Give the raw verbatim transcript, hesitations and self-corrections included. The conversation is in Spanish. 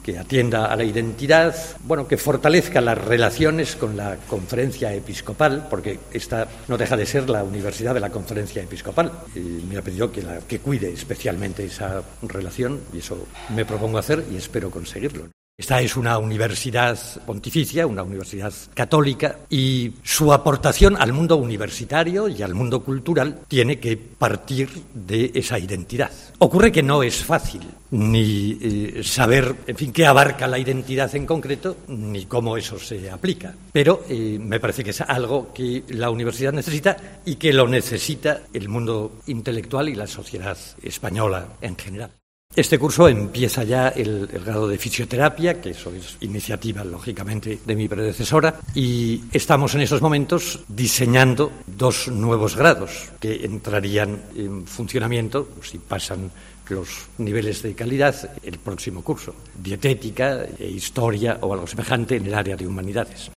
que atienda a la identidad, bueno, que fortalezca las relaciones con la Conferencia Episcopal, porque esta no deja de ser la universidad de la Conferencia Episcopal. Y me ha pedido que, la, que cuide especialmente esa relación, y eso me propongo hacer y espero conseguirlo. Esta es una universidad pontificia, una universidad católica, y su aportación al mundo universitario y al mundo cultural tiene que partir de esa identidad. Ocurre que no es fácil ni eh, saber, en fin, qué abarca la identidad en concreto, ni cómo eso se aplica. Pero eh, me parece que es algo que la universidad necesita y que lo necesita el mundo intelectual y la sociedad española en general. Este curso empieza ya el, el grado de fisioterapia, que eso es iniciativa, lógicamente, de mi predecesora, y estamos en esos momentos diseñando dos nuevos grados que entrarían en funcionamiento, si pasan los niveles de calidad, el próximo curso, dietética e historia o algo semejante en el área de humanidades.